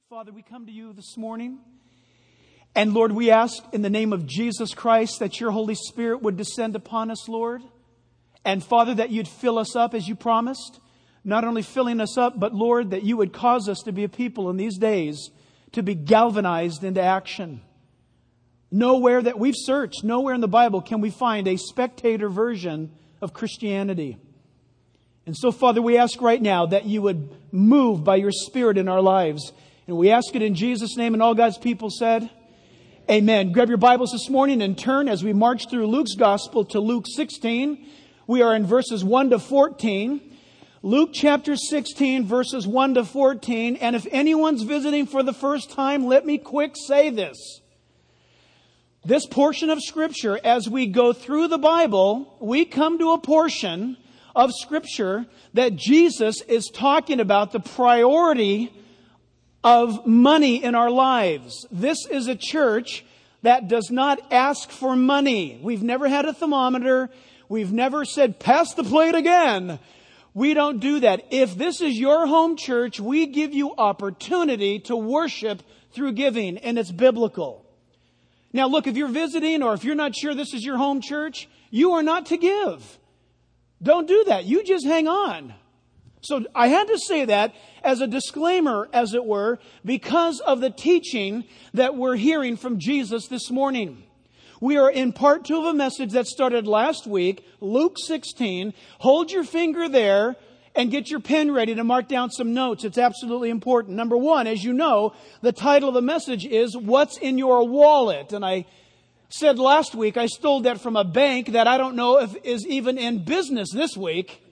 Father, we come to you this morning. And Lord, we ask in the name of Jesus Christ that your Holy Spirit would descend upon us, Lord. And Father, that you'd fill us up as you promised. Not only filling us up, but Lord, that you would cause us to be a people in these days to be galvanized into action. Nowhere that we've searched, nowhere in the Bible can we find a spectator version of Christianity. And so, Father, we ask right now that you would move by your Spirit in our lives. And we ask it in Jesus' name, and all God's people said, Amen. Grab your Bibles this morning and turn as we march through Luke's Gospel to Luke 16. We are in verses 1 to 14. Luke chapter 16, verses 1 to 14. And if anyone's visiting for the first time, let me quick say this. This portion of Scripture, as we go through the Bible, we come to a portion of Scripture that Jesus is talking about the priority of money in our lives. This is a church that does not ask for money. We've never had a thermometer. We've never said, pass the plate again. We don't do that. If this is your home church, we give you opportunity to worship through giving, and it's biblical. Now look, if you're visiting or if you're not sure this is your home church, you are not to give. Don't do that. You just hang on. So I had to say that as a disclaimer, as it were, because of the teaching that we're hearing from Jesus this morning. We are in part 2 of a message that started last week, Luke 16. Hold your finger there and get your pen ready to mark down some notes. It's absolutely important. Number 1, as you know, the title of the message is What's in Your Wallet? And I said last week I stole that from a bank that I don't know if is even in business this week.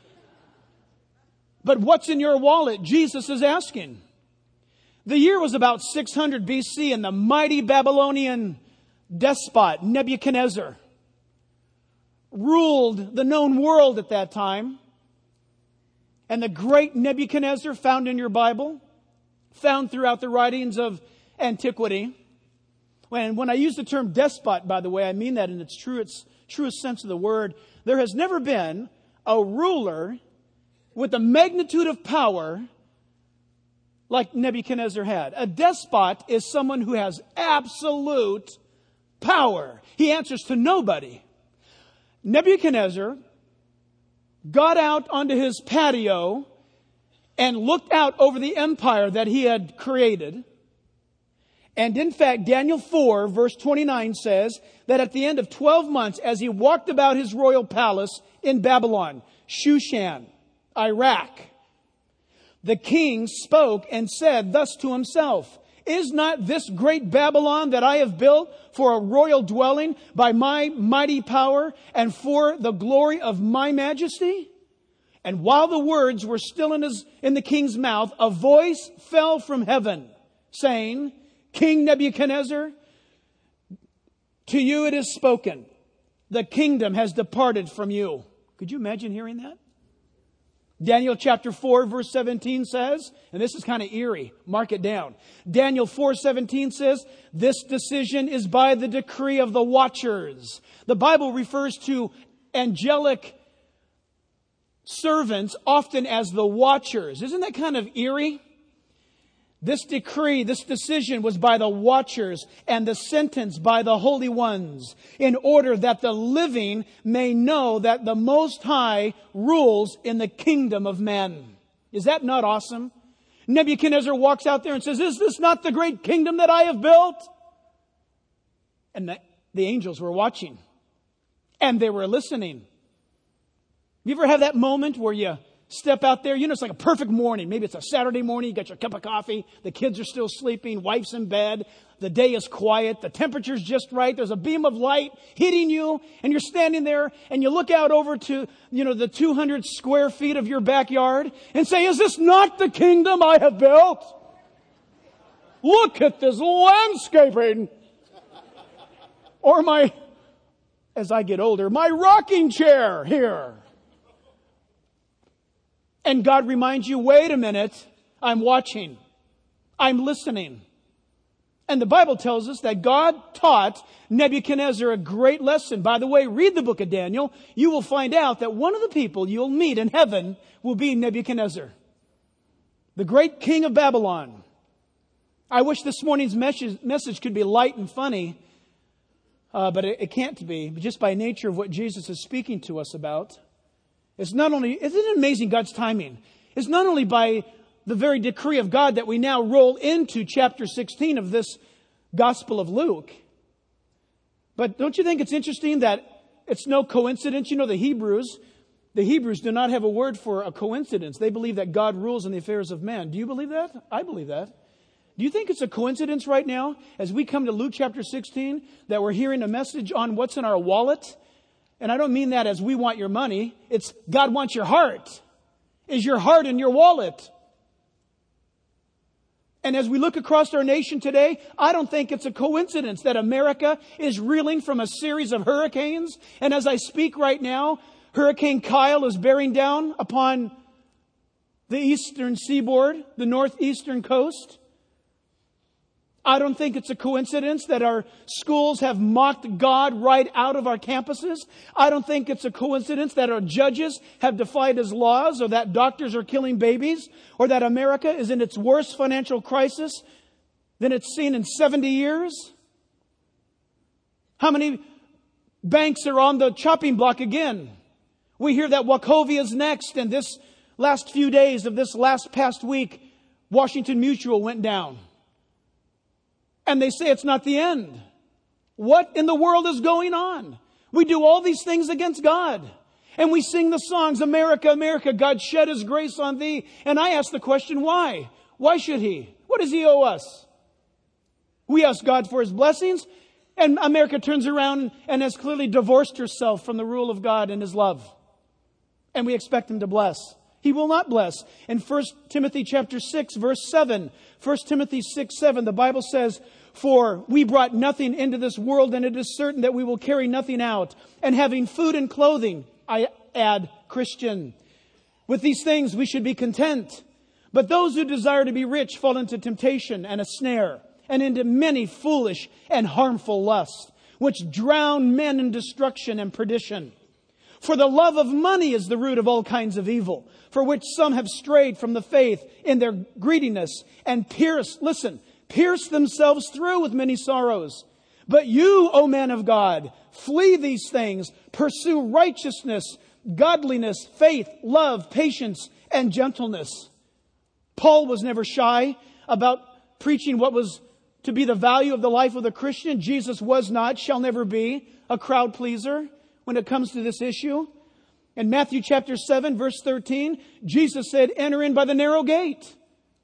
But what's in your wallet? Jesus is asking. The year was about 600 BC, and the mighty Babylonian despot Nebuchadnezzar ruled the known world at that time. And the great Nebuchadnezzar, found in your Bible, found throughout the writings of antiquity. When I use the term despot, by the way, I mean that in its truest sense of the word. There has never been a ruler with the magnitude of power like Nebuchadnezzar had. A despot is someone who has absolute power. He answers to nobody. Nebuchadnezzar got out onto his patio and looked out over the empire that he had created. And in fact, Daniel 4, verse 29 says that at the end of 12 months, as he walked about his royal palace in Babylon, Shushan, Iraq, the king spoke and said thus to himself, Is not this great Babylon that I have built for a royal dwelling by my mighty power and for the glory of my majesty? And while the words were still in the king's mouth, a voice fell from heaven saying, King Nebuchadnezzar, to you it is spoken. The kingdom has departed from you. Could you imagine hearing that? Daniel chapter 4 verse 17 says, and this is kind of eerie, mark it down. Daniel 4:17 says, this decision is by the decree of the watchers. The Bible refers to angelic servants often as the watchers. Isn't that kind of eerie? This decree, this decision was by the watchers and the sentence by the holy ones in order that the living may know that the Most High rules in the kingdom of men. Is that not awesome? Nebuchadnezzar walks out there and says, Is this not the great kingdom that I have built? And the angels were watching and they were listening. You ever have that moment where you step out there, it's like a perfect morning. Maybe it's a Saturday morning, you got your cup of coffee, the kids are still sleeping, wife's in bed, the day is quiet, the temperature's just right, there's a beam of light hitting you, and you're standing there, and you look out over to, the 200 square feet of your backyard, and say, is this not the kingdom I have built? Look at this landscaping! Or as I get older, my rocking chair here. And God reminds you, wait a minute, I'm watching. I'm listening. And the Bible tells us that God taught Nebuchadnezzar a great lesson. By the way, read the book of Daniel. You will find out that one of the people you'll meet in heaven will be Nebuchadnezzar, the great king of Babylon. I wish this morning's message could be light and funny, but it can't be, just by nature of what Jesus is speaking to us about. Isn't it amazing God's timing? It's not only by the very decree of God that we now roll into chapter 16 of this Gospel of Luke. But don't you think it's interesting that it's no coincidence? You know, the Hebrews do not have a word for a coincidence. They believe that God rules in the affairs of men. Do you believe that? I believe that. Do you think it's a coincidence right now, as we come to Luke chapter 16, that we're hearing a message on what's in our wallet? And I don't mean that as we want your money. It's God wants your heart. Is your heart in your wallet? And as we look across our nation today, I don't think it's a coincidence that America is reeling from a series of hurricanes. And as I speak right now, Hurricane Kyle is bearing down upon the eastern seaboard, the northeastern coast. I don't think it's a coincidence that our schools have mocked God right out of our campuses. I don't think it's a coincidence that our judges have defied His laws, or that doctors are killing babies, or that America is in its worst financial crisis than it's seen in 70 years. How many banks are on the chopping block again? We hear that Wachovia is next, and this last few days of this past week, Washington Mutual went down. And they say it's not the end. What in the world is going on? We do all these things against God. And we sing the songs, America, America, God shed His grace on thee. And I ask the question, why? Why should He? What does He owe us? We ask God for His blessings, and America turns around and has clearly divorced herself from the rule of God and His love. And we expect Him to bless. He will not bless. In 1 Timothy chapter 6, verse 7, 1 Timothy 6, 7, the Bible says, "For we brought nothing into this world, and it is certain that we will carry nothing out. And having food and clothing," I add, Christian, "with these things we should be content. But those who desire to be rich fall into temptation and a snare, and into many foolish and harmful lusts, which drown men in destruction and perdition. For the love of money is the root of all kinds of evil, for which some have strayed from the faith in their greediness and pierced themselves through with many sorrows. But you, O man of God, flee these things, pursue righteousness, godliness, faith, love, patience, and gentleness." Paul was never shy about preaching what was to be the value of the life of the Christian. Jesus was not, shall never be, a crowd pleaser when it comes to this issue. In Matthew chapter 7, verse 13, Jesus said, "Enter in by the narrow gate.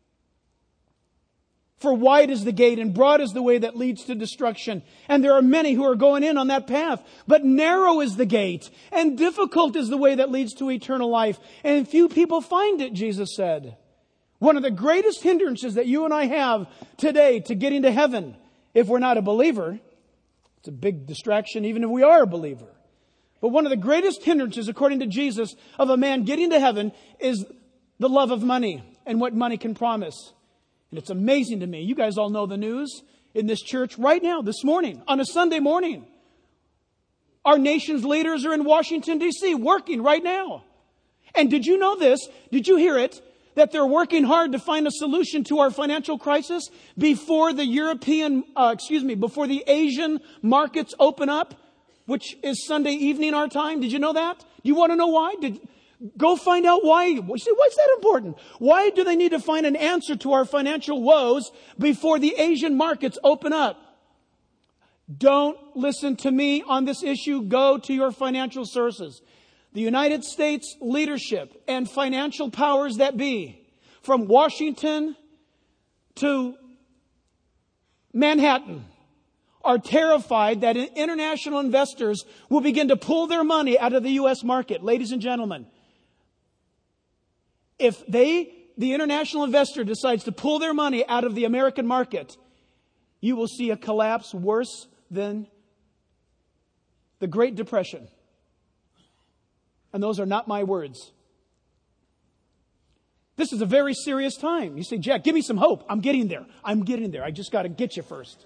For wide is the gate and broad is the way that leads to destruction. And there are many who are going in on that path. But narrow is the gate and difficult is the way that leads to eternal life. And few people find it," Jesus said. One of the greatest hindrances that you and I have today to getting to heaven, if we're not a believer, it's a big distraction even if we are a believer. But one of the greatest hindrances, according to Jesus, of a man getting to heaven is the love of money and what money can promise. And it's amazing to me. You guys all know the news in this church right now, this morning, on a Sunday morning. Our nation's leaders are in Washington, D.C., working right now. And did you know this? Did you hear it? That they're working hard to find a solution to our financial crisis before the before the Asian markets open up, which is Sunday evening our time. Did you know that? You want to know why? Go find out why. You say, why is that important? Why do they need to find an answer to our financial woes before the Asian markets open up? Don't listen to me on this issue. Go to your financial sources. The United States leadership and financial powers that be, from Washington to Manhattan, are terrified that international investors will begin to pull their money out of the U.S. market. Ladies and gentlemen, if the international investor decides to pull their money out of the American market, you will see a collapse worse than the Great Depression. And those are not my words. This is a very serious time. You say, "Jack, give me some hope." I'm getting there. I just got to get you first.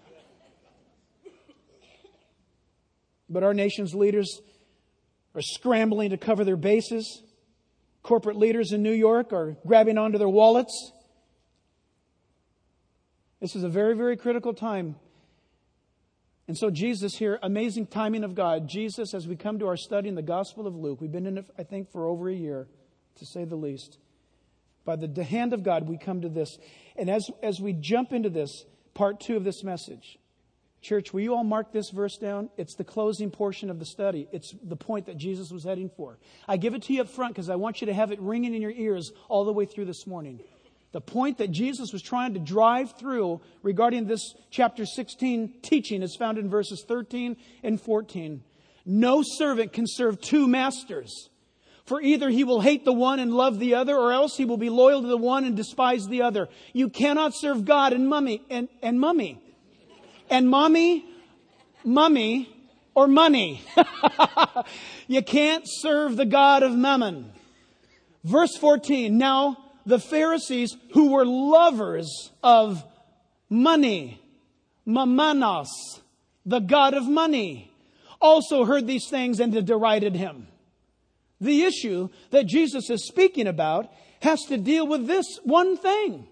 But our nation's leaders are scrambling to cover their bases. Corporate leaders in New York are grabbing onto their wallets. This is a very, very critical time. And so Jesus here, amazing timing of God. Jesus, as we come to our study in the Gospel of Luke, we've been in it, I think, for over a year, to say the least. By the hand of God, we come to this. And as we jump into this, part 2 of this message, church, will you all mark this verse down? It's the closing portion of the study. It's the point that Jesus was heading for. I give it to you up front because I want you to have it ringing in your ears all the way through this morning. The point that Jesus was trying to drive through regarding this chapter 16 teaching is found in verses 13 and 14. No servant can serve 2 masters. For either he will hate the one and love the other, or else he will be loyal to the one and despise the other. You cannot serve God and mummy. And mommy, or money. You can't serve the God of mammon. Verse 14. Now the Pharisees, who were lovers of money, mammanos, the god of money, also heard these things and derided him. The issue that Jesus is speaking about has to deal with this one thing.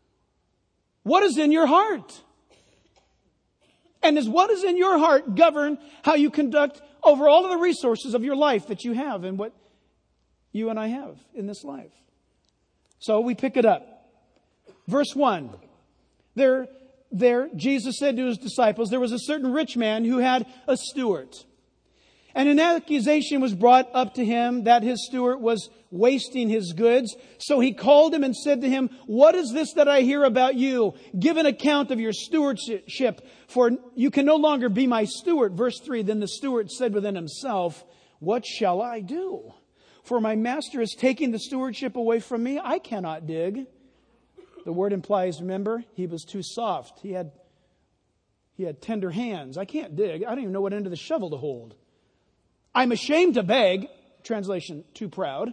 What is in your heart? And does what is in your heart govern how you conduct over all of the resources of your life that you have and what you and I have in this life? So we pick it up. Verse 1. There, Jesus said to his disciples, there was a certain rich man who had a steward. And an accusation was brought up to him that his steward was wasting his goods. So he called him and said to him, what is this that I hear about you? Give an account of your stewardship, for you can no longer be my steward. Verse 3, then the steward said within himself, what shall I do? For my master is taking the stewardship away from me. I cannot dig. The word implies, remember, he was too soft. He had tender hands. I can't dig. I don't even know what end of the shovel to hold. I'm ashamed to beg. Translation, too proud.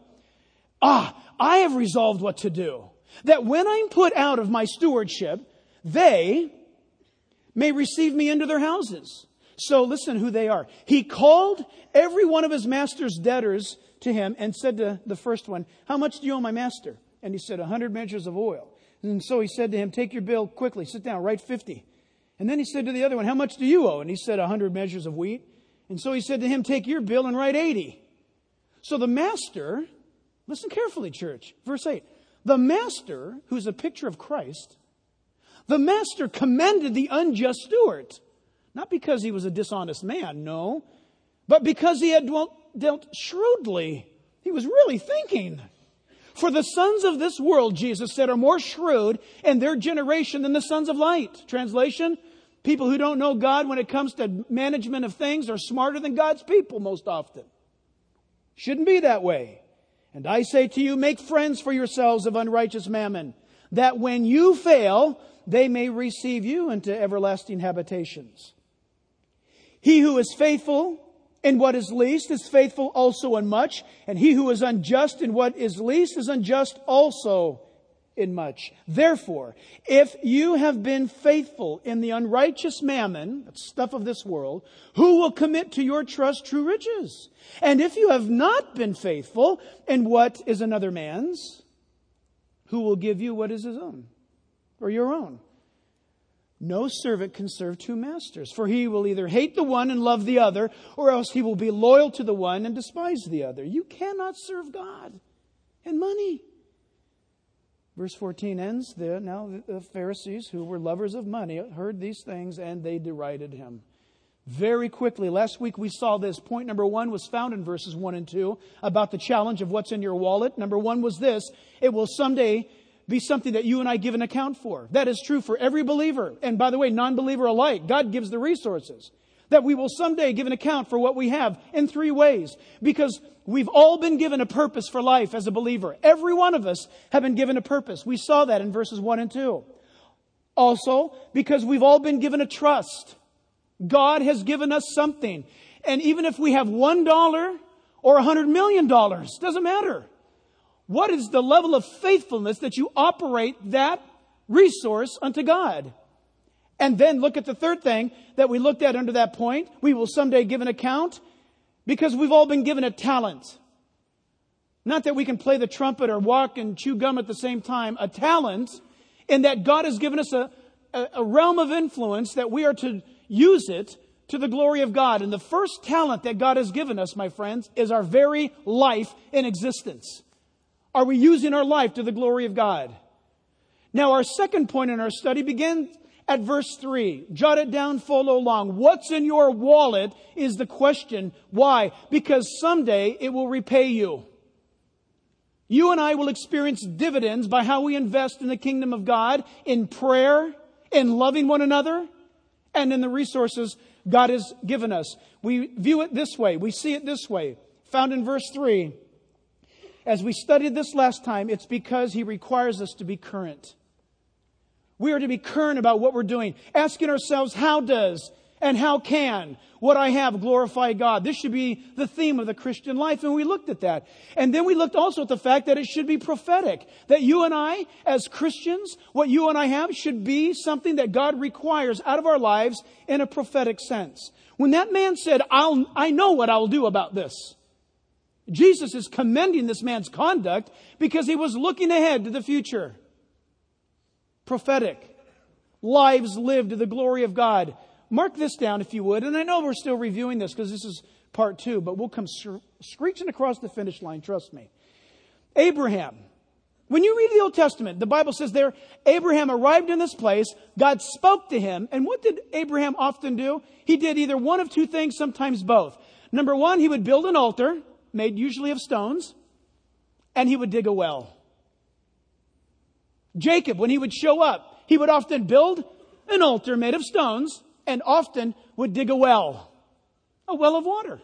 I have resolved what to do. That when I'm put out of my stewardship, they may receive me into their houses. So listen who they are. He called every one of his master's debtors to him and said to the first one, how much do you owe my master? And he said, 100 measures of oil. And so he said to him, take your bill quickly, sit down, write 50. And then he said to the other one, how much do you owe? And he said, 100 measures of wheat. And so he said to him, take your bill and write 80. So the master, listen carefully, church, verse 8. The master, who's a picture of Christ, the master commended the unjust steward. Not because he was a dishonest man, no, but because he had dealt shrewdly. He was really thinking. For the sons of this world, Jesus said, are more shrewd in their generation than the sons of light. Translation, people who don't know God when it comes to management of things are smarter than God's people most often. Shouldn't be that way. And I say to you, make friends for yourselves of unrighteous mammon, that when you fail, they may receive you into everlasting habitations. He who is faithful in what is least is faithful also in much, and he who is unjust in what is least is unjust also in much. Therefore, if you have been faithful in the unrighteous mammon, that's stuff of this world, who will commit to your trust true riches? And if you have not been faithful in what is another man's, who will give you what is his own or your own? No servant can serve 2 masters, for he will either hate the one and love the other, or else he will be loyal to the one and despise the other. You cannot serve God and money. Verse 14 ends there. Now the Pharisees, who were lovers of money, heard these things and they derided him. Very quickly, last week we saw this. Point number 1 was found in verses 1 and 2 about the challenge of what's in your wallet. Number 1 was this: it will someday be something that you and I give an account for. That is true for every believer. And by the way, non-believer alike. God gives the resources. That we will someday give an account for what we have in 3 ways. Because we've all been given a purpose for life as a believer. Every one of us have been given a purpose. We saw that in verses 1 and 2. Also, because we've all been given a trust. God has given us something. And even if we have $1 or $100 million, doesn't matter. What is the level of faithfulness that you operate that resource unto God? And then look at the third thing that we looked at under that point. We will someday give an account because we've all been given a talent. Not that we can play the trumpet or walk and chew gum at the same time. A talent in that God has given us a a realm of influence that we are to use it to the glory of God. And the first talent that God has given us, my friends, is our very life in existence. Are we using our life to the glory of God? Now, our second point in our study begins at verse 3. Jot it down, follow along. What's in your wallet is the question. Why? Because someday it will repay you. You and I will experience dividends by how we invest in the kingdom of God, in prayer, in loving one another, and in the resources God has given us. We view it this way. We see it this way. Found in verse 3. As we studied this last time, it's because He requires us to be current. We are to be current about what we're doing, asking ourselves, how does and how can what I have glorify God? This should be the theme of the Christian life, and we looked at that. And then we looked also at the fact that it should be prophetic, that you and I, as Christians, what you and I have should be something that God requires out of our lives in a prophetic sense. When that man said, I know what I'll do about this, Jesus is commending this man's conduct because he was looking ahead to the future. Prophetic. Lives lived to the glory of God. Mark this down if you would. And I know we're still reviewing this because this is part 2, but we'll come screeching across the finish line, trust me. Abraham. When you read the Old Testament, the Bible says there, Abraham arrived in this place, God spoke to him, and what did Abraham often do? He did either one of two things, sometimes both. Number one, he would build an altar, made usually of stones, and he would dig a well. Jacob, when he would show up, he would often build an altar made of stones and often would dig a well of water.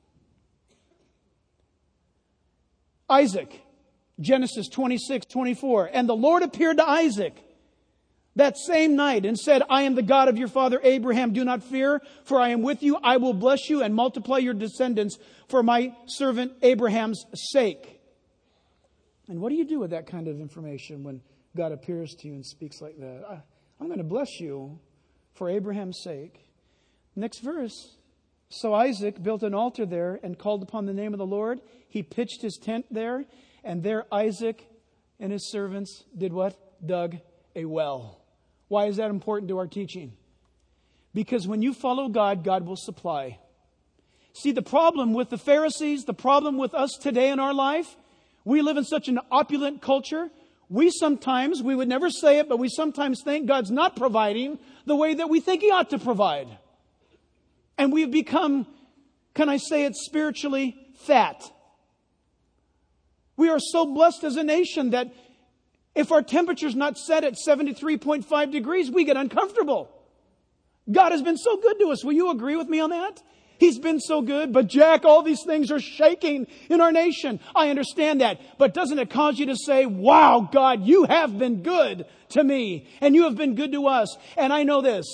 Isaac, Genesis 26:24. And the Lord appeared to Isaac that same night and said, I am the God of your father Abraham. Do not fear, for I am with you. I will bless you and multiply your descendants for my servant Abraham's sake. And what do you do with that kind of information when God appears to you and speaks like that? I'm going to bless you for Abraham's sake. Next verse. So Isaac built an altar there and called upon the name of the Lord. He pitched his tent there, and there Isaac and his servants did what? Dug a well. Why is that important to our teaching? Because when you follow God, God will supply. See, the problem with the Pharisees, the problem with us today in our life, we live in such an opulent culture. We would never say it, but we sometimes think God's not providing the way that we think He ought to provide. And we've become, can I say it, spiritually fat. We are so blessed as a nation that if our temperature's not set at 73.5 degrees, we get uncomfortable. God has been so good to us. Will you agree with me on that? He's been so good. But Jack, all these things are shaking in our nation. I understand that. But doesn't it cause you to say, wow, God, you have been good to me. And you have been good to us. And I know this.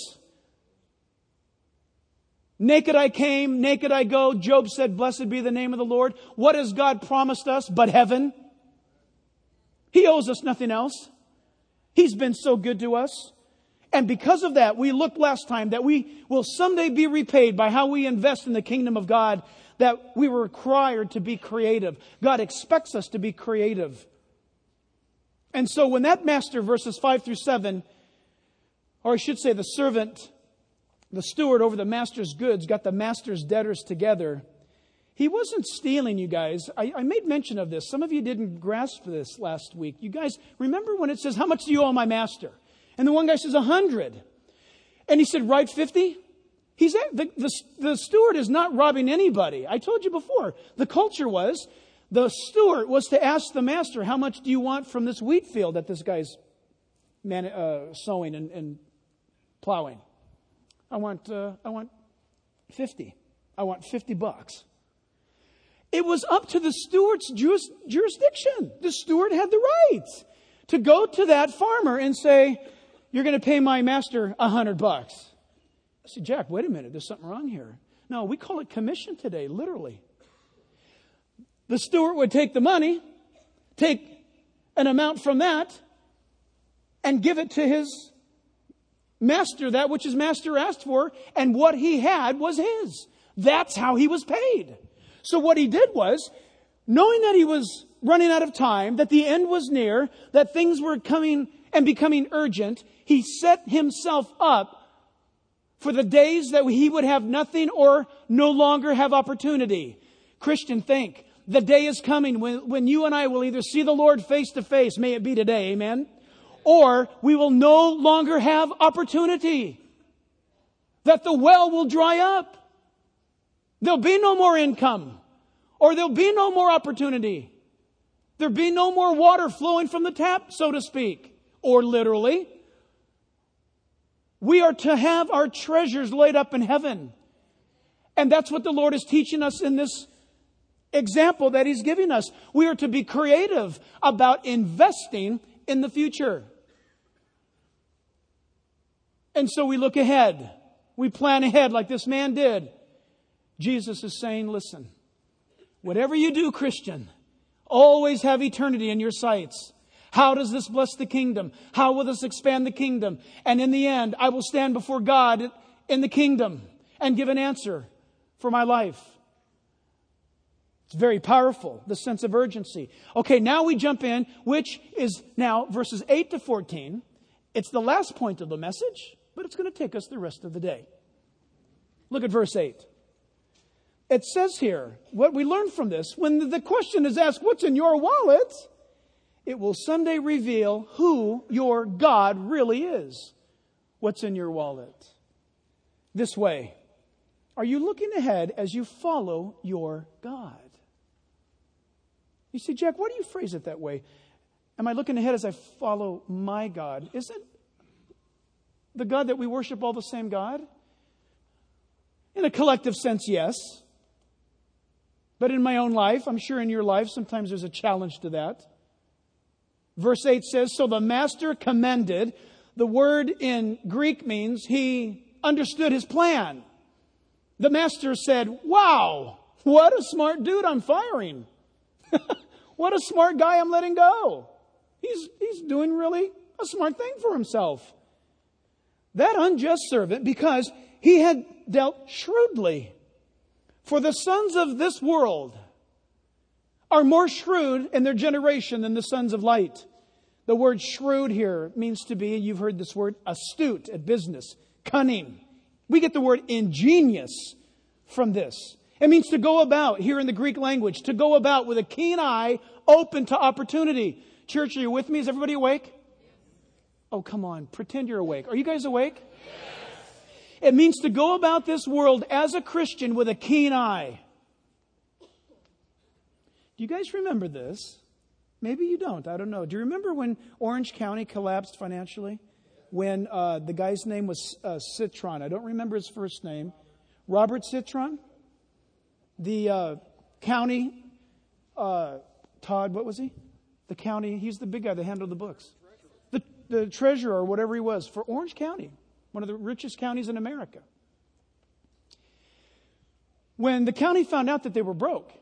Naked I came, naked I go. Job said, blessed be the name of the Lord. What has God promised us but heaven? He owes us nothing else. He's been so good to us. And because of that, we looked last time that we will someday be repaid by how we invest in the kingdom of God, that we were required to be creative. God expects us to be creative. And so when that master, verses 5 through 7, or I should say the servant, the steward over the master's goods, got the master's debtors together, he wasn't stealing, you guys. I made mention of this. Some of you didn't grasp this last week. You guys, remember when it says, how much do you owe my master? And the one guy says 100. And he said, write 50? The steward is not robbing anybody. I told you before, the culture was, the steward was to ask the master, how much do you want from this wheat field that this guy's sowing and plowing? I want 50. I want $50. It was up to the steward's jurisdiction. The steward had the right to go to that farmer and say, you're going to pay my master $100. I said, Jack, wait a minute. There's something wrong here. No, we call it commission today, literally. The steward would take the money, take an amount from that, and give it to his master, that which his master asked for, and what he had was his. That's how he was paid. So what he did was, knowing that he was running out of time, that the end was near, that things were coming and becoming urgent, He set Himself up for the days that He would have nothing or no longer have opportunity. Christian, think. The day is coming when you and I will either see the Lord face to face, may it be today, amen? Or we will no longer have opportunity. That the well will dry up. There'll be no more income. Or there'll be no more opportunity. There'll be no more water flowing from the tap, so to speak. Or literally, we are to have our treasures laid up in heaven. And that's what the Lord is teaching us in this example that He's giving us. We are to be creative about investing in the future. And so we look ahead. We plan ahead like this man did. Jesus is saying, listen, whatever you do, Christian, always have eternity in your sights. How does this bless the kingdom? How will this expand the kingdom? And in the end, I will stand before God in the kingdom and give an answer for my life. It's very powerful, the sense of urgency. Okay, now we jump in, which is now verses 8 to 14. It's the last point of the message, but it's going to take us the rest of the day. Look at verse 8. It says here, what we learn from this, when the question is asked, what's in your wallet? It will someday reveal who your God really is. What's in your wallet? This way. Are you looking ahead as you follow your God? You see, Jack, why do you phrase it that way? Am I looking ahead as I follow my God? Isn't the God that we worship all the same God? In a collective sense, yes. But in my own life, I'm sure in your life, sometimes there's a challenge to that. Verse 8 says, so the master commended. The word in Greek means he understood his plan. The master said, wow, what a smart dude I'm firing. What a smart guy I'm letting go. He's doing really a smart thing for himself. That unjust servant, because he had dealt shrewdly. For the sons of this world are more shrewd in their generation than the sons of light. The word shrewd here means to be, you've heard this word, astute at business, cunning. We get the word ingenious from this. It means to go about, here in the Greek language, to go about with a keen eye, open to opportunity. Church, are you with me? Is everybody awake? Oh, come on. Pretend you're awake. Are you guys awake? Yes. It means to go about this world as a Christian with a keen eye. Do you guys remember this? Maybe you don't. I don't know. Do you remember when Orange County collapsed financially? When the guy's name was Citron. I don't remember his first name. Robert Citron? The county, Todd, what was he? The county, he's the big guy that handled the books. The treasurer or whatever he was for Orange County, one of the richest counties in America. When the county found out that they were broke,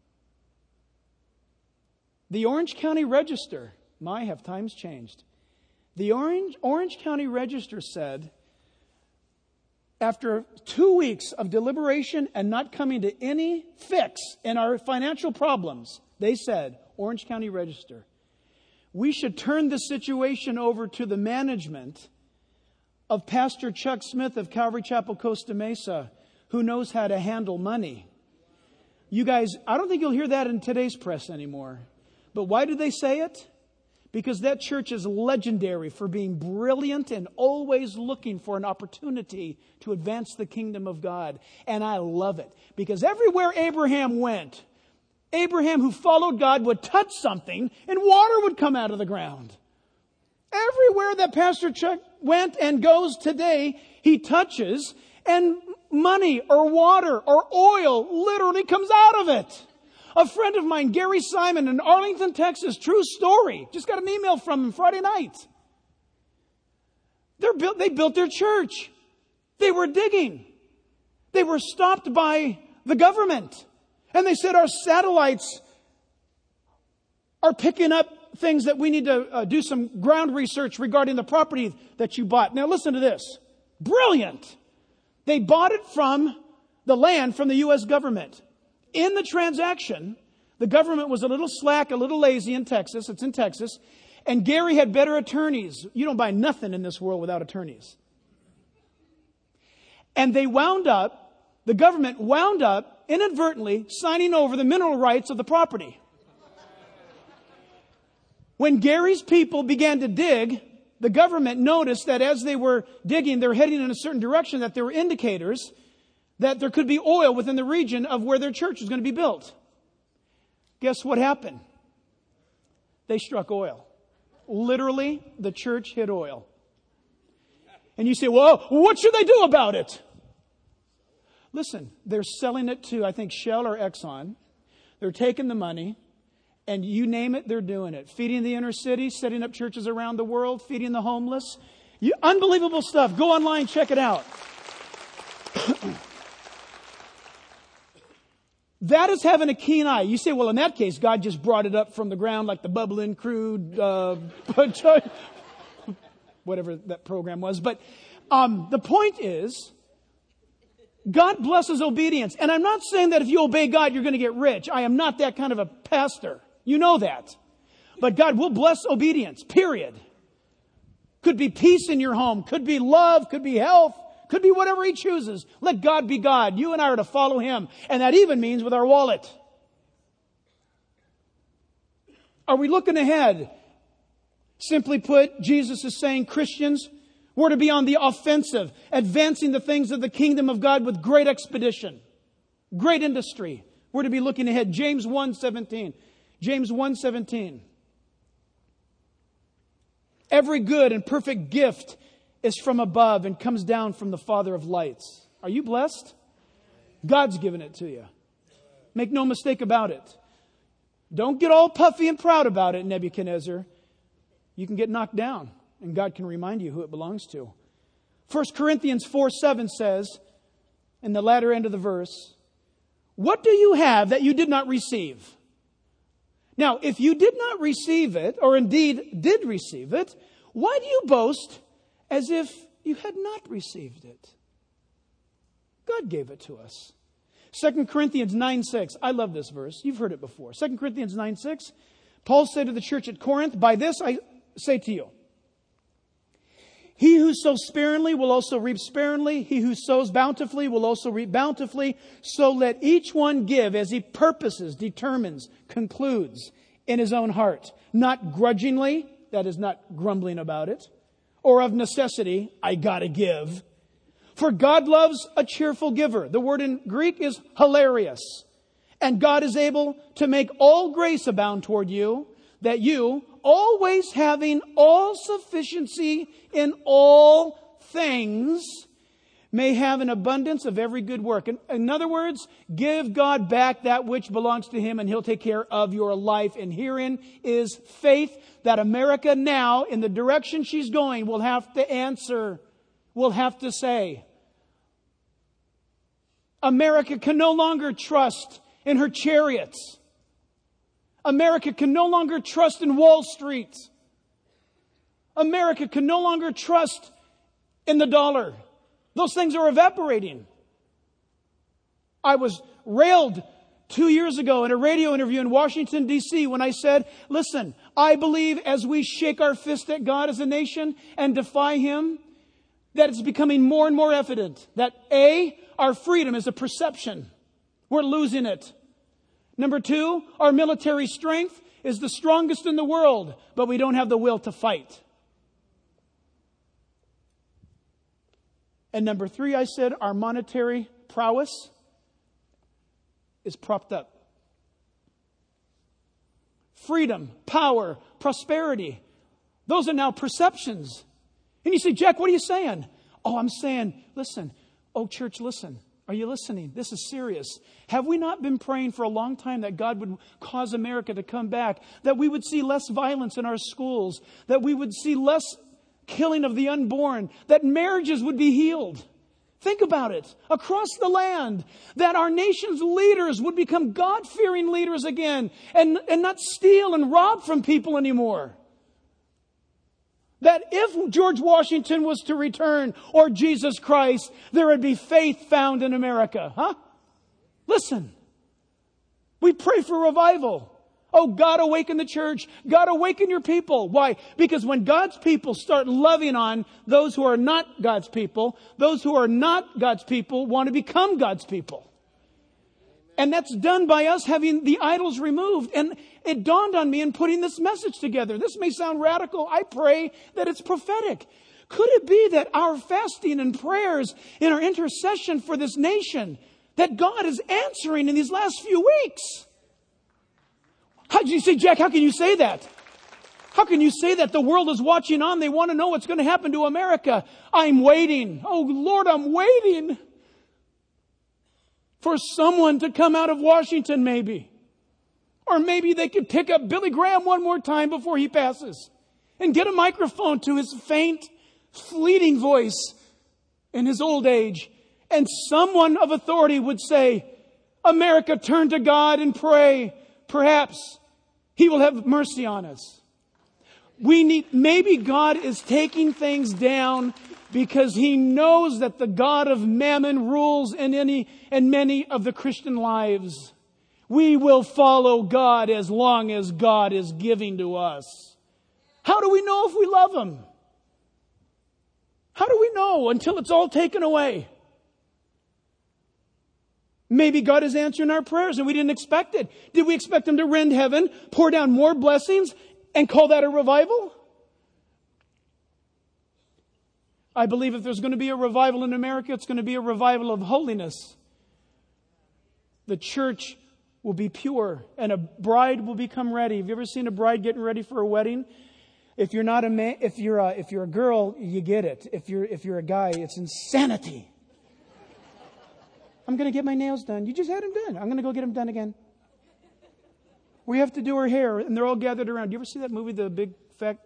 the Orange County Register, have times changed. The Orange County Register said, after 2 weeks of deliberation and not coming to any fix in our financial problems, they said, Orange County Register, we should turn the situation over to the management of Pastor Chuck Smith of Calvary Chapel, Costa Mesa, who knows how to handle money. You guys, I don't think you'll hear that in today's press anymore. But why did they say it? Because that church is legendary for being brilliant and always looking for an opportunity to advance the kingdom of God. And I love it. Because everywhere Abraham went, Abraham who followed God would touch something and water would come out of the ground. Everywhere that Pastor Chuck went and goes today, he touches and money or water or oil literally comes out of it. A friend of mine, Gary Simon in Arlington, Texas, true story. Just got an email from him Friday night. They built their church. They were digging. They were stopped by the government. And they said, our satellites are picking up things that we need to do some ground research regarding the property that you bought. Now listen to this. Brilliant. They bought it from the land from the U.S. government. In the transaction, the government was a little slack, a little lazy in Texas. It's in Texas. And Gary had better attorneys. You don't buy nothing in this world without attorneys. And the government wound up inadvertently signing over the mineral rights of the property. When Gary's people began to dig, the government noticed that as they were digging, they were heading in a certain direction, that there were indicators that there could be oil within the region of where their church was going to be built. Guess what happened? They struck oil. Literally, the church hit oil. And you say, well, what should they do about it? Listen, they're selling it to, I think, Shell or Exxon. They're taking the money, and you name it, they're doing it. Feeding the inner city, setting up churches around the world, feeding the homeless. Unbelievable stuff. Go online, check it out. That is having a keen eye. You say, well, in that case, God just brought it up from the ground like the bubbling crude, whatever that program was. But the point is, God blesses obedience. And I'm not saying that if you obey God, you're going to get rich. I am not that kind of a pastor. You know that. But God will bless obedience, period. Could be peace in your home. Could be love. Could be health. Could be whatever He chooses. Let God be God. You and I are to follow Him. And that even means with our wallet. Are we looking ahead? Simply put, Jesus is saying Christians, we're to be on the offensive, advancing the things of the kingdom of God with great expedition, great industry. We're to be looking ahead. James 1:17. James 1:17. Every good and perfect gift is from above and comes down from the Father of lights. Are you blessed? God's given it to you. Make no mistake about it. Don't get all puffy and proud about it, Nebuchadnezzar. You can get knocked down, and God can remind you who it belongs to. 1 Corinthians 4:7 says, in the latter end of the verse, what do you have that you did not receive? Now, if you did not receive it, or indeed did receive it, why do you boast as if you had not received it? God gave it to us. 2 Corinthians 9:6. I love this verse. You've heard it before. 2 Corinthians 9:6. Paul said to the church at Corinth, by this I say to you, he who sows sparingly will also reap sparingly. He who sows bountifully will also reap bountifully. So let each one give as he purposes, determines, concludes in his own heart. Not grudgingly, that is not grumbling about it, or of necessity, I gotta give. For God loves a cheerful giver. The word in Greek is hilarious. And God is able to make all grace abound toward you, that you, always having all sufficiency in all things, may have an abundance of every good work. In other words, give God back that which belongs to Him, and He'll take care of your life. And herein is faith that America now, in the direction she's going, will have to answer, will have to say. America can no longer trust in her chariots. America can no longer trust in Wall Street. America can no longer trust in the dollar. Those things are evaporating. I was railed 2 years ago in a radio interview in Washington, D.C. when I said, listen, I believe as we shake our fist at God as a nation and defy Him, that it's becoming more and more evident that A, our freedom is a perception. We're losing it. Number 2, our military strength is the strongest in the world, but we don't have the will to fight. And number 3, I said, our monetary prowess is propped up. Freedom, power, prosperity, those are now perceptions. And you say, Jack, what are you saying? Oh, I'm saying, listen. Oh, church, listen. Are you listening? This is serious. Have we not been praying for a long time that God would cause America to come back? That we would see less violence in our schools? That we would see less killing of the unborn? That marriages would be healed? Think about it. Across the land, that our nation's leaders would become God-fearing leaders again and not steal and rob from people anymore. That if George Washington was to return, or Jesus Christ, there would be faith found in America. Huh? Listen. We pray for revival. Oh, God, awaken the church. God, awaken your people. Why? Because when God's people start loving on those who are not God's people, those who are not God's people want to become God's people. And that's done by us having the idols removed. And it dawned on me in putting this message together. This may sound radical. I pray that it's prophetic. Could it be that our fasting and prayers and our intercession for this nation, that God is answering in these last few weeks? How did you say, Jack, how can you say that? How can you say that? The world is watching on. They want to know what's going to happen to America. I'm waiting. Oh, Lord, I'm waiting for someone to come out of Washington, maybe. Or maybe they could pick up Billy Graham one more time before he passes and get a microphone to his faint, fleeting voice in his old age. And someone of authority would say, America, turn to God and pray. Perhaps He will have mercy on us. Maybe God is taking things down because He knows that the God of mammon rules in many of the Christian lives. We will follow God as long as God is giving to us. How do we know if we love Him? How do we know until it's all taken away? Maybe God is answering our prayers and we didn't expect it. Did we expect Him to rend heaven, pour down more blessings, and call that a revival? I believe if there's going to be a revival in America, it's going to be a revival of holiness. The church will be pure and a bride will become ready. Have you ever seen a bride getting ready for a wedding? If you're not a man, if you're a girl, you get it. If you're a guy, it's insanity. I'm going to get my nails done. You just had them done. I'm going to go get them done again. We have to do her hair, and they're all gathered around. Do you ever see that movie, The Big Fat,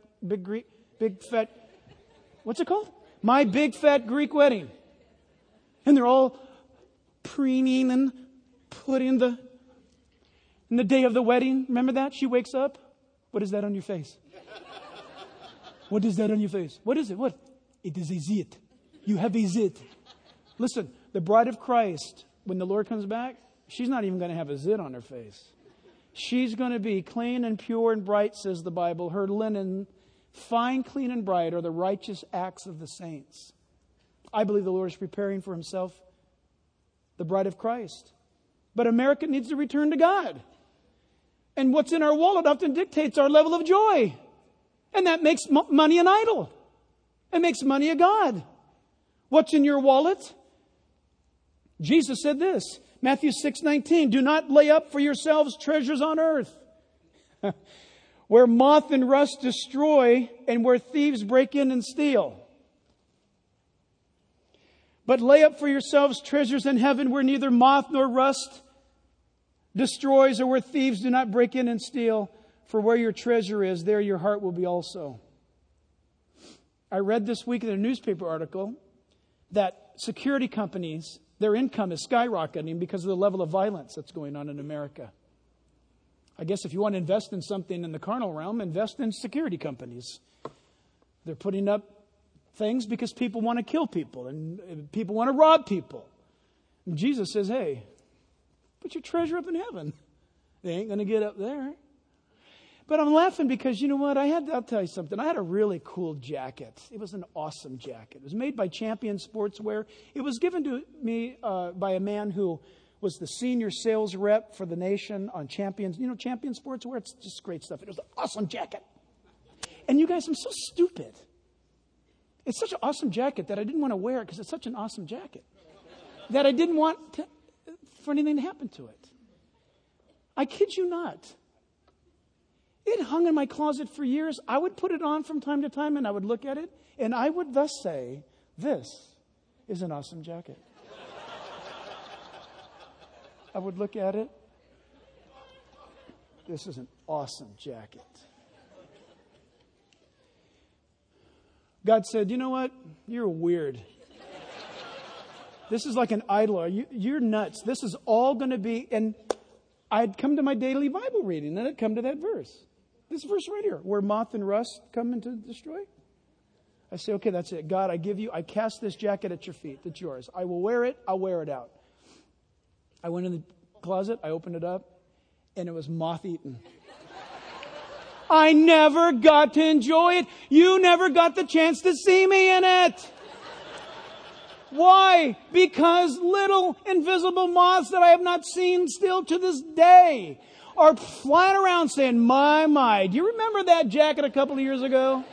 what's it called? My Big Fat Greek Wedding. And they're all preening and putting in the day of the wedding. Remember that? She wakes up. What is that on your face? What is that on your face? What is it? What? It is a zit. You have a zit. Listen, the bride of Christ, when the Lord comes back, she's not even going to have a zit on her face. She's going to be clean and pure and bright, says the Bible. Her linen, fine, clean, and bright, are the righteous acts of the saints. I believe the Lord is preparing for Himself the bride of Christ. But America needs to return to God. And what's in our wallet often dictates our level of joy. And that makes money an idol. It makes money a god. What's in your wallet? Jesus said this, Matthew 6:19, do not lay up for yourselves treasures on earth, where moth and rust destroy and where thieves break in and steal. But lay up for yourselves treasures in heaven where neither moth nor rust destroys or where thieves do not break in and steal. For where your treasure is, there your heart will be also. I read this week in a newspaper article that security companies, their income is skyrocketing because of the level of violence that's going on in America. I guess if you want to invest in something in the carnal realm, invest in security companies. They're putting up things because people want to kill people and people want to rob people. And Jesus says, hey, put your treasure up in heaven. They ain't going to get up there. But I'm laughing because, you know what? I'll tell you something. I had a really cool jacket. It was an awesome jacket. It was made by Champion Sportswear. It was given to me by a man who was the senior sales rep for the nation on Champion. You know Champion Sportswear? It's just great stuff. It was an awesome jacket. And you guys, I'm so stupid. It's such an awesome jacket that I didn't want to wear it because it's such an awesome jacket that I didn't want for anything to happen to it. I kid you not. It hung in my closet for years. I would put it on from time to time and I would look at it and I would thus say, this is an awesome jacket. I would look at it. This is an awesome jacket. God said, you know what? You're weird. This is like an idol. You're nuts. This is all going to be... And I'd come to my daily Bible reading and I'd come to that verse. This verse right here, where moth and rust come in to destroy. I say, okay, that's it. God, I cast this jacket at your feet. It's yours. I will wear it. I'll wear it out. I went in the closet. I opened it up and it was moth-eaten. I never got to enjoy it. You never got the chance to see me in it. Why? Because little invisible moths that I have not seen still to this day are flying around saying, my. Do you remember that jacket a couple of years ago?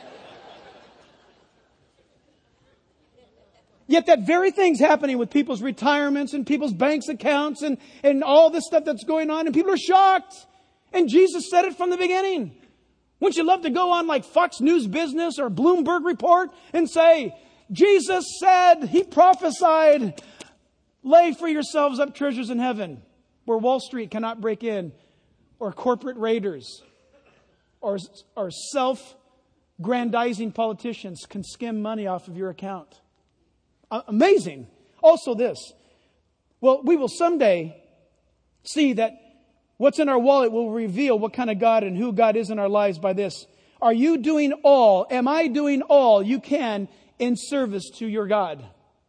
Yet that very thing's happening with people's retirements and people's banks accounts and all this stuff that's going on, and people are shocked. And Jesus said it from the beginning. Wouldn't you love to go on like Fox News Business or Bloomberg Report and say, Jesus said, He prophesied, lay for yourselves up treasures in heaven where Wall Street cannot break in, or corporate raiders, or self-grandizing politicians can skim money off of your account. Amazing. Also this. Well, we will someday see that what's in our wallet will reveal what kind of God and who God is in our lives by this. Are you doing all, am I doing all you can in service to your God?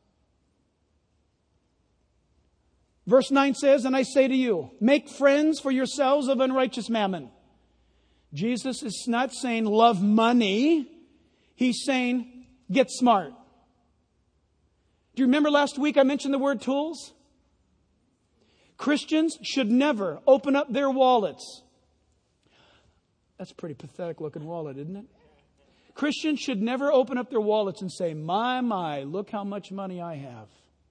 Verse 9 says, and I say to you, make friends for yourselves of unrighteous mammon. Jesus is not saying love money. He's saying get smart. Do you remember last week I mentioned the word tools? Christians should never open up their wallets. That's a pretty pathetic looking wallet, isn't it? Christians should never open up their wallets and say, my, look how much money I have.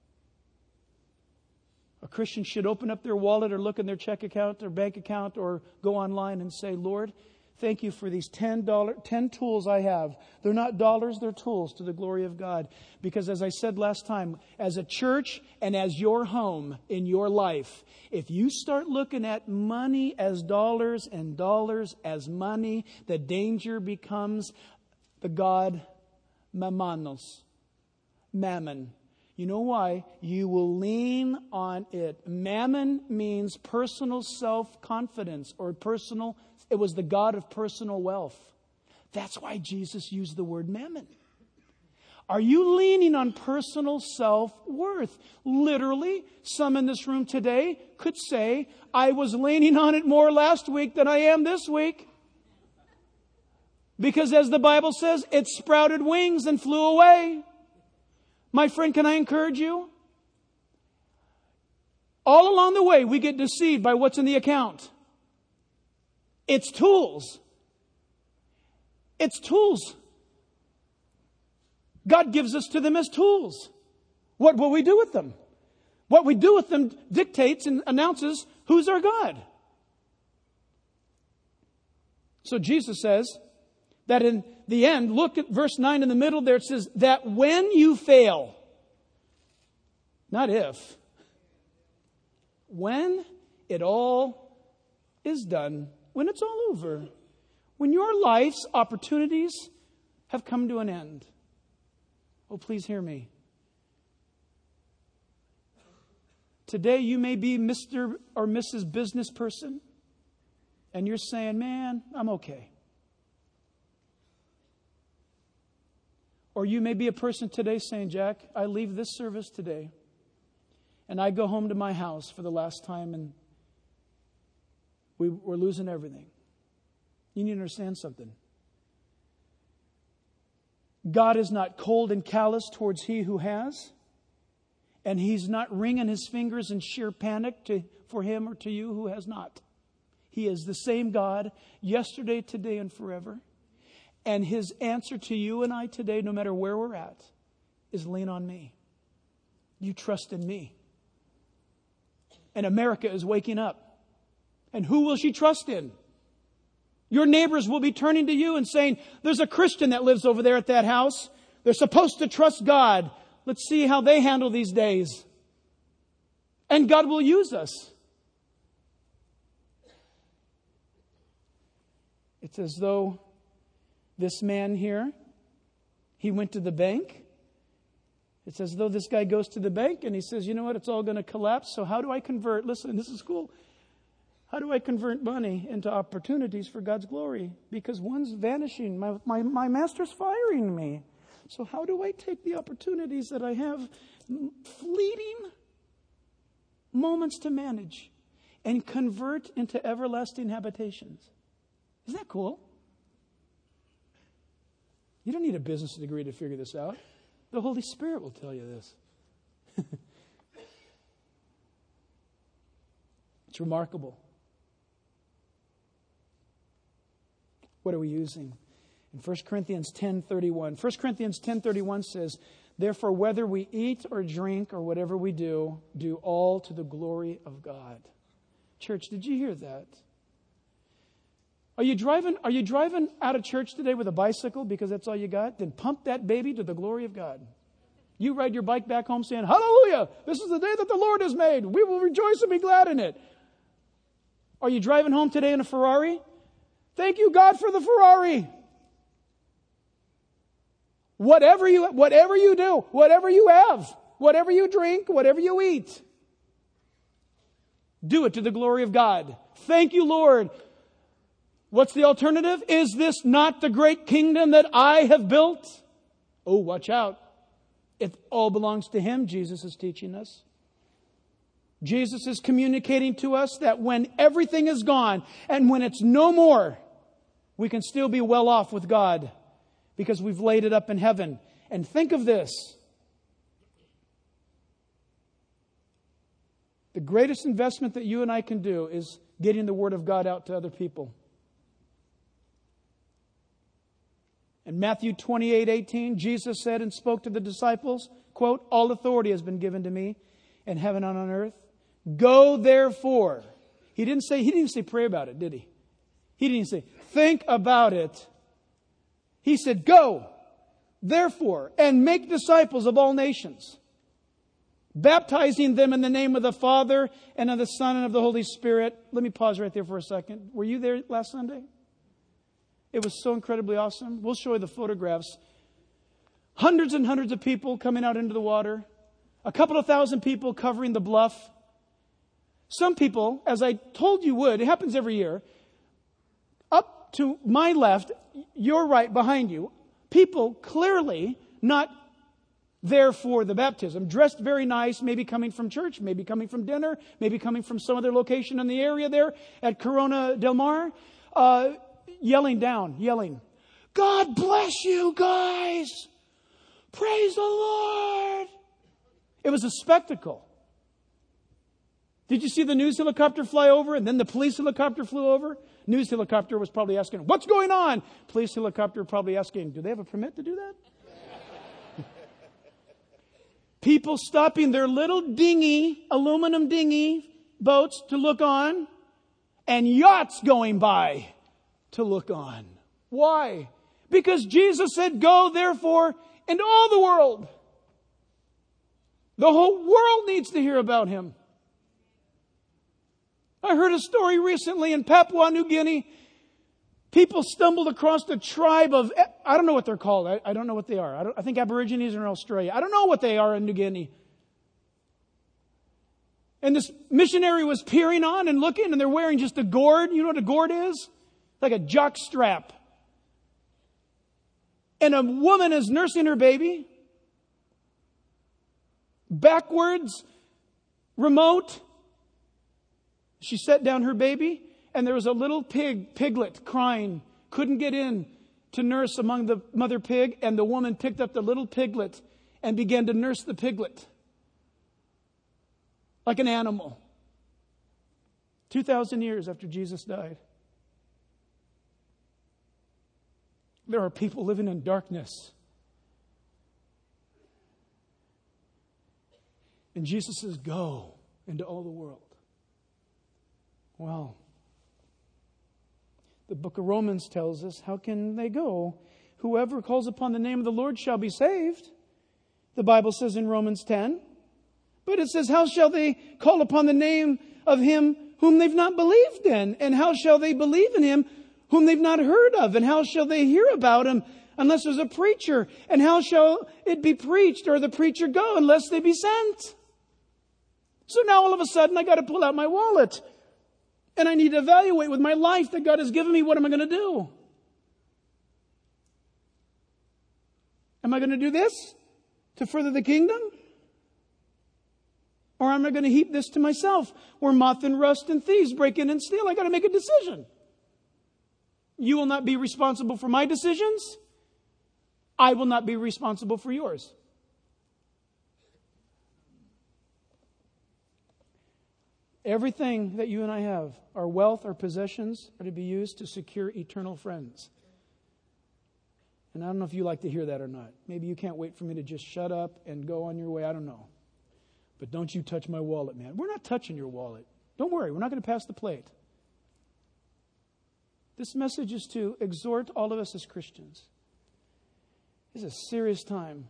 A Christian should open up their wallet or look in their check account or bank account or go online and say, Lord, thank you for these 10 tools I have. They're not dollars, they're tools to the glory of God. Because as I said last time, as a church and as your home in your life, if you start looking at money as dollars and dollars as money, the danger becomes the god mammon. You know why? You will lean on it. Mammon means personal self-confidence or personal. It was the god of personal wealth. That's why Jesus used the word mammon. Are you leaning on personal self-worth? Literally, some in this room today could say, I was leaning on it more last week than I am this week. Because as the Bible says, it sprouted wings and flew away. My friend, can I encourage you? All along the way, we get deceived by what's in the account. It's tools. It's tools. God gives us to them as tools. What will we do with them? What we do with them dictates and announces who's our God. So Jesus says that in the end, look at verse 9 in the middle there. It says that when you fail, not if, when it all is done, when it's all over, when your life's opportunities have come to an end. Oh, please hear me. Today you may be Mr. or Mrs. Business Person, and you're saying, man, I'm okay. Or you may be a person today saying, Jack, I leave this service today, and I go home to my house for the last time, and we're losing everything. You need to understand something. God is not cold and callous towards he who has. And He's not wringing His fingers in sheer panic for him or to you who has not. He is the same God yesterday, today, and forever. And His answer to you and I today, no matter where we're at, is lean on me. You trust in me. And America is waking up. And who will she trust in? Your neighbors will be turning to you and saying, there's a Christian that lives over there at that house. They're supposed to trust God. Let's see how they handle these days. And God will use us. It's as though this man here, he went to the bank. It's as though this guy goes to the bank and he says, you know what, it's all going to collapse. So how do I convert? Listen, this is cool. How do I convert money into opportunities for God's glory? Because one's vanishing. My master's firing me. So how do I take the opportunities that I have, fleeting moments to manage, and convert into everlasting habitations? Isn't that cool? You don't need a business degree to figure this out. The Holy Spirit will tell you this. It's remarkable. What are we using? In 1 Corinthians 10:31. 1 Corinthians 10:31 says, therefore, whether we eat or drink or whatever we do, do all to the glory of God. Church, did you hear that? Are you driving out of church today with a bicycle because that's all you got? Then pump that baby to the glory of God. You ride your bike back home saying, hallelujah, this is the day that the Lord has made. We will rejoice and be glad in it. Are you driving home today in a Ferrari? Thank you, God, for the Ferrari. Whatever you do, whatever you have, whatever you drink, whatever you eat, do it to the glory of God. Thank you, Lord. What's the alternative? Is this not the great kingdom that I have built? Oh, watch out. It all belongs to Him, Jesus is teaching us. Jesus is communicating to us that when everything is gone and when it's no more, we can still be well off with God because we've laid it up in heaven. And think of this. The greatest investment that you and I can do is getting the Word of God out to other people. In Matthew 28:18, Jesus said and spoke to the disciples, quote, all authority has been given to me in heaven and on earth. Go therefore. He didn't even say pray about it, did he? He didn't say think about it. He said, go therefore and make disciples of all nations, baptizing them in the name of the Father and of the Son and of the Holy Spirit. Let me pause right there for a second. Were you there last Sunday? It was so incredibly awesome. We'll show you the photographs. Hundreds and hundreds of people coming out into the water. A couple of thousand people covering the bluff. Some people, as I told you would, it happens every year, up to my left, your right, behind you, people clearly not there for the baptism, dressed very nice, maybe coming from church, maybe coming from dinner, maybe coming from some other location in the area there at Corona del Mar, yelling, God bless you guys! Praise the Lord! It was a spectacle. Did you see the news helicopter fly over and then the police helicopter flew over? News helicopter was probably asking, what's going on? Police helicopter probably asking, do they have a permit to do that? People stopping their little aluminum dinghy boats to look on, and yachts going by to look on. Why? Because Jesus said, go therefore into all the world. The whole world needs to hear about Him. I heard a story recently in Papua New Guinea. People stumbled across a tribe of, I don't know what they're called. I don't know what they are. I think Aborigines are in Australia. I don't know what they are in New Guinea. And this missionary was peering on and looking, and they're wearing just a gourd. You know what a gourd is? Like a jock strap. And a woman is nursing her baby. Backwards, remote. She set down her baby, and there was a little piglet crying, couldn't get in to nurse among the mother pig, and the woman picked up the little piglet and began to nurse the piglet like an animal. 2,000 years after Jesus died. There are people living in darkness. And Jesus says, go into all the world. Well, the book of Romans tells us, how can they go? Whoever calls upon the name of the Lord shall be saved. The Bible says in Romans 10. But it says, how shall they call upon the name of Him whom they've not believed in? And how shall they believe in Him whom they've not heard of? And how shall they hear about Him unless there's a preacher? And how shall it be preached or the preacher go unless they be sent? So now all of a sudden I got to pull out my wallet. And I need to evaluate with my life that God has given me, what am I going to do? Am I going to do this to further the kingdom? Or am I going to heap this to myself, where moth and rust and thieves break in and steal? I got to make a decision. You will not be responsible for my decisions. I will not be responsible for yours. Everything that you and I have, our wealth, our possessions, are to be used to secure eternal friends. And I don't know if you like to hear that or not. Maybe you can't wait for me to just shut up and go on your way. I don't know. But don't you touch my wallet, man. We're not touching your wallet. Don't worry. We're not going to pass the plate. This message is to exhort all of us as Christians. This is a serious time.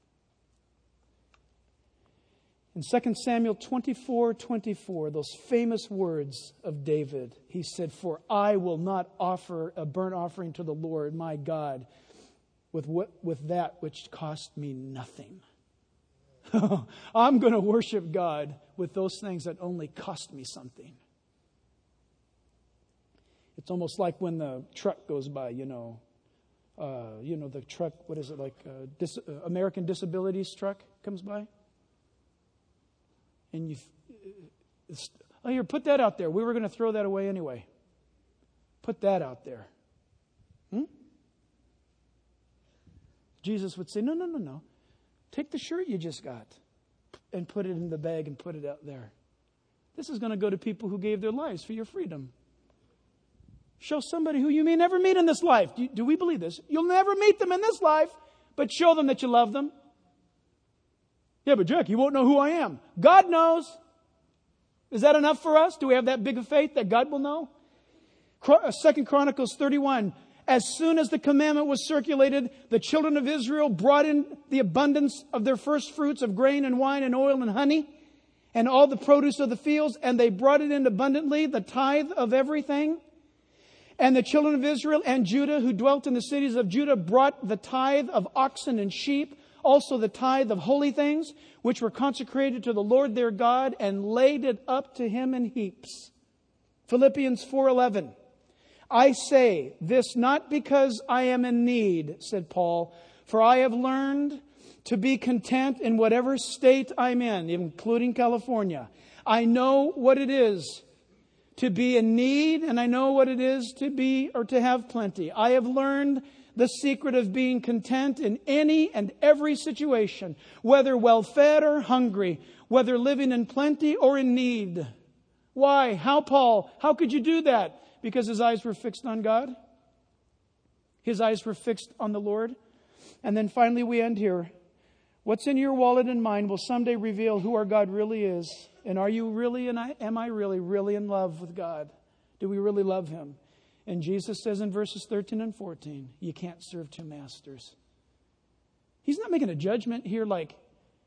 In 2 Samuel 24:24, those famous words of David, he said, "For I will not offer a burnt offering to the Lord my God with that which cost me nothing." I'm going to worship God with those things that only cost me something. It's almost like when the truck goes by, the truck, what is it, like American Disabilities truck comes by? And here, put that out there. We were going to throw that away anyway. Put that out there. Jesus would say, no. Take the shirt you just got and put it in the bag and put it out there. This is going to go to people who gave their lives for your freedom. Show somebody who you may never meet in this life. Do we believe this? You'll never meet them in this life, but show them that you love them. Yeah, but Jack, you won't know who I am. God knows. Is that enough for us? Do we have that big of faith that God will know? 2 Chronicles 31. As soon as the commandment was circulated, the children of Israel brought in the abundance of their first fruits of grain and wine and oil and honey and all the produce of the fields, and they brought it in abundantly, the tithe of everything. And the children of Israel and Judah who dwelt in the cities of Judah brought the tithe of oxen and sheep, also the tithe of holy things, which were consecrated to the Lord their God, and laid it up to Him in heaps. Philippians 4:11. I say this not because I am in need, said Paul, for I have learned to be content in whatever state I'm in, including California. I know what it is to be in need, and I know what it is to be or to have plenty. I have learned the secret of being content in any and every situation, whether well-fed or hungry, whether living in plenty or in need. Why? How, Paul? How could you do that? Because his eyes were fixed on God. His eyes were fixed on the Lord. And then finally we end here. What's in your wallet and mine will someday reveal who our God really is. And are you really and am I really in love with God? Do we really love Him? And Jesus says in verses 13 and 14, you can't serve two masters. He's not making a judgment here like,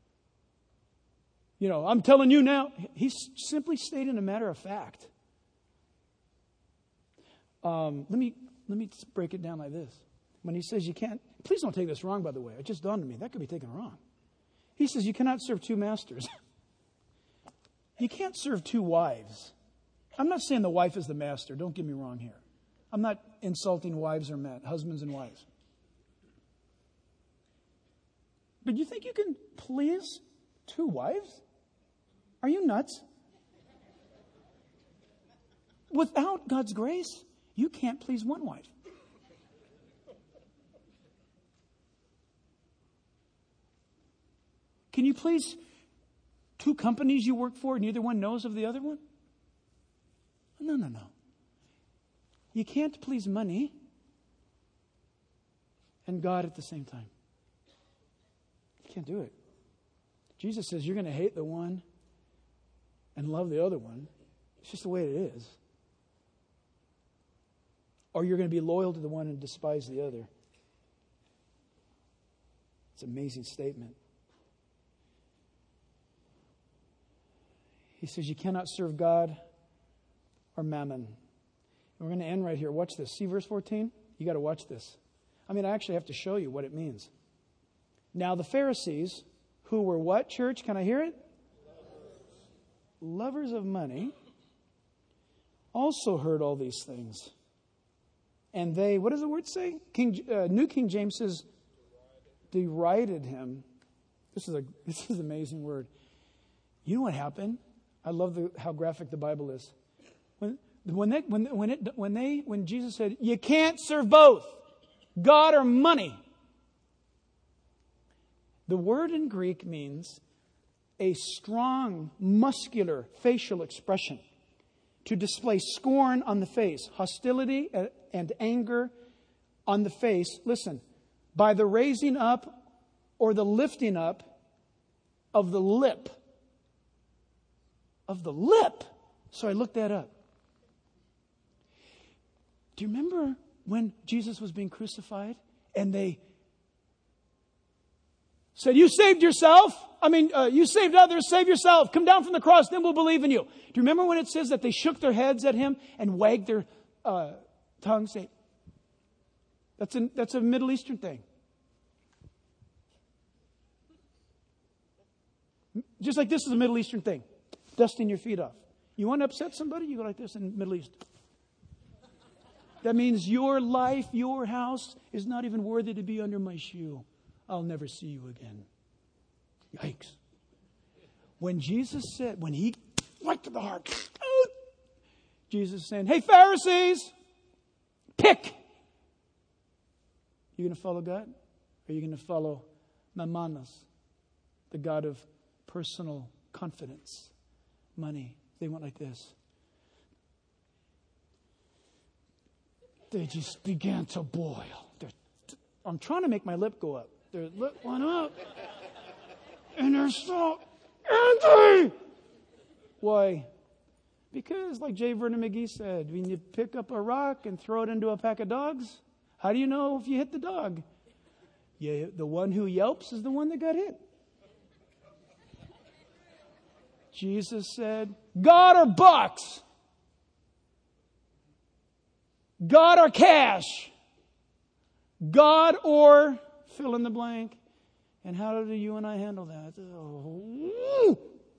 I'm telling you now. He's simply stating a matter of fact. Let me break it down like this. When he says you can't, please don't take this wrong, by the way. It just dawned on me. That could be taken wrong. He says you cannot serve two masters. You can't serve two wives. I'm not saying the wife is the master. Don't get me wrong here. I'm not insulting wives or men, husbands and wives. But you think you can please two wives? Are you nuts? Without God's grace, you can't please one wife. Can you please two companies you work for and neither one knows of the other one? No. You can't please money and God at the same time. You can't do it. Jesus says you're going to hate the one and love the other one. It's just the way it is. Or you're going to be loyal to the one and despise the other. It's an amazing statement. He says you cannot serve God or mammon. And we're going to end right here. Watch this. See verse 14? You got to watch this. I actually have to show you what it means. Now the Pharisees, who were what, church? Can I hear it? Lovers of money, also heard all these things. And they, what does the word say? New King James says, derided him. This is an amazing word. You know what happened? I love how graphic the Bible is. When Jesus said, you can't serve both, God or money. The word in Greek means a strong, muscular facial expression to display scorn on the face, hostility and anger on the face. Listen, by the raising up or the lifting up of the lip. Of the lip. So I looked that up. Do you remember when Jesus was being crucified and they said, you saved yourself? You saved others, save yourself. Come down from the cross, then we'll believe in you. Do you remember when it says that they shook their heads at him and wagged their tongues? That's a Middle Eastern thing. Just like this is a Middle Eastern thing. Dusting your feet off. You want to upset somebody? You go like this in the Middle East. That means your life, your house is not even worthy to be under my shoe. I'll never see you again. Yikes. When Jesus said, when he went to the heart, Jesus saying, hey, Pharisees, pick. You going to follow God? Or are you going to follow Mammon, the God of personal confidence, money? They went like this. They just began to boil. I'm trying to make my lip go up. Their lip went up. And they're so angry. Why? Because, like J. Vernon McGee said, when you pick up a rock and throw it into a pack of dogs, how do you know if you hit the dog? Yeah, the one who yelps is the one that got hit. Jesus said, God or bucks? God or cash? God or fill in the blank? And how do you and I handle that? Oh.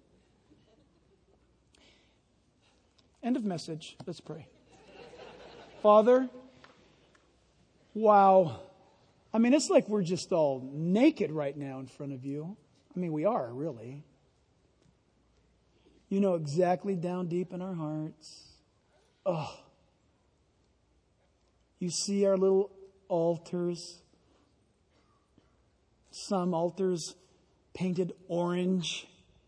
End of message. Let's pray. Father, wow. It's like we're just all naked right now in front of you. We are, really. You know exactly down deep in our hearts. Oh. You see our little altars. Some altars painted orange.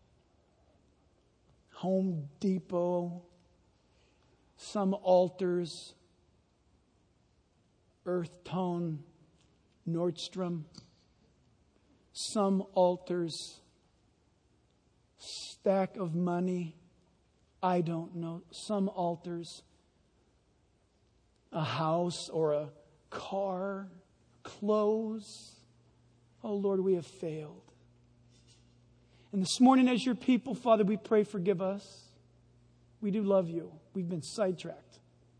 Home Depot. Some altars earth tone Nordstrom. Some altars stack of money. I don't know. Some altars a house or a car, clothes. Oh Lord, we have failed. And this morning as your people, Father, we pray forgive us. We do love you. We've been sidetracked.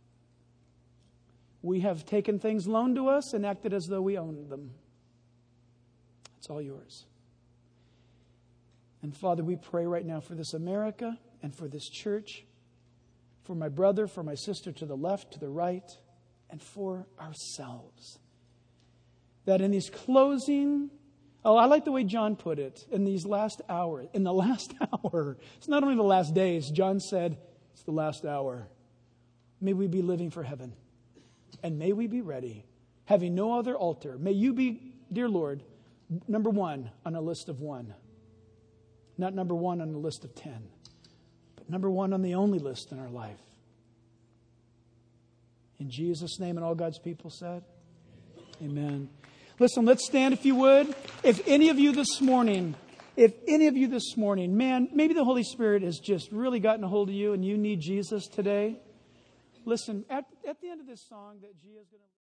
We have taken things loaned to us and acted as though we owned them. It's all yours. And Father, we pray right now for this America and for this church, for my brother, for my sister to the left, to the right, and for ourselves. That in these closing, I like the way John put it, in the last hour, it's not only the last days, John said, it's the last hour. May we be living for heaven. And may we be ready, having no other altar. May you be, dear Lord, number one on a list of one. Not number one on a list of 10. But number one on the only list in our life. In Jesus' name, and all God's people said, amen. Listen, let's stand if you would. If any of you this morning, man, maybe the Holy Spirit has just really gotten a hold of you and you need Jesus today. Listen, at the end of this song that Gia's going to...